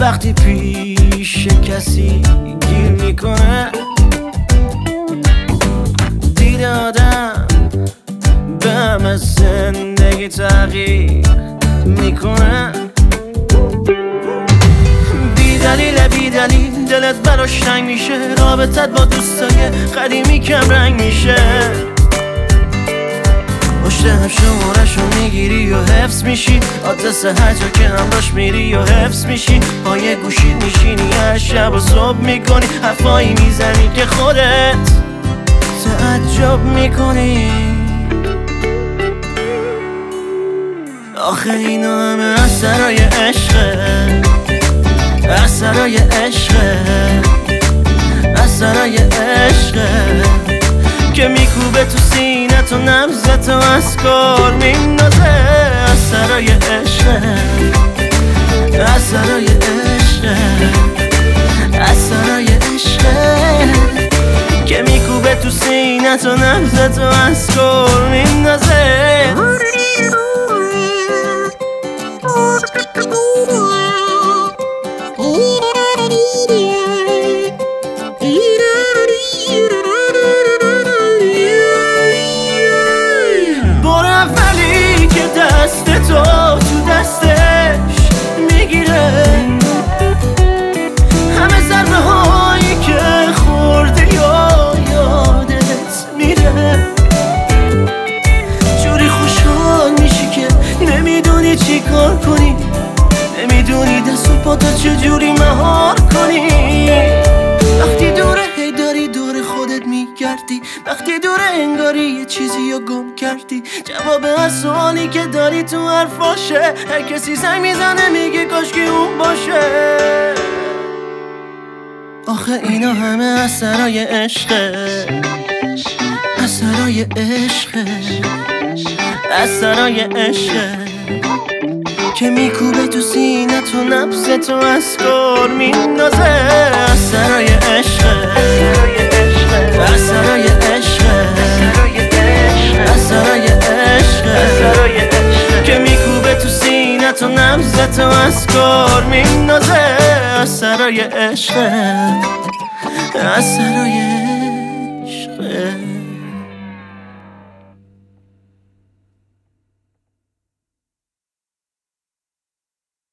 وقتی پیش کسی گیر میکنه، دید آدم به همه زندگی تغییر میکنه. بی دلیل دلت براش تنگ میشه، رابطت با دوستای قدیمی کم رنگ میشه. پشت هم شمارشو میگیری و حفظ میشی، آدرس هر جا که همراش میری و حفظ میشی. پای گوشید میشینی هر شب و صبح میکنی، حرفایی میزنی که خودت تعجب میکنی. آخه اینا همه اثرای عشقه، اثرای عشقه، اثرای عشقه که میکوبه تو سینت و نبضت و از کار میندازه. اثرای عشقه، اثرای عشقه، اثرای عشقه که میکوبه تو سینت و نبضت و از کار میندازه. تو دستش میگیره همه ضربه هایی که خورده یا یادت میره. جوری خوشحال میشی که نمیدونی چی کار کنی، نمیدونی دست و پاتو چجوری مهار کنی. وقتی دوره هی داری دور خودت میگردی، وقتی دوره انگاری یه چیزی رو گم کردی. جواب هر سوالی که داری تو حرفاشه، هر کسی زنگ میزنه میگه کاشکی اون باشه. آخه اینا همه اثرای عشقه، اثرای عشقه، اثرای عشقه که میکوبه تو سینت و نبضت و از کار میندازه. اثرای عشقه، اثرای عشقه، اثرای عشقه که میکوبه تو سینت و نبضت و از کار میندازه. اثرای عشقه، اثرای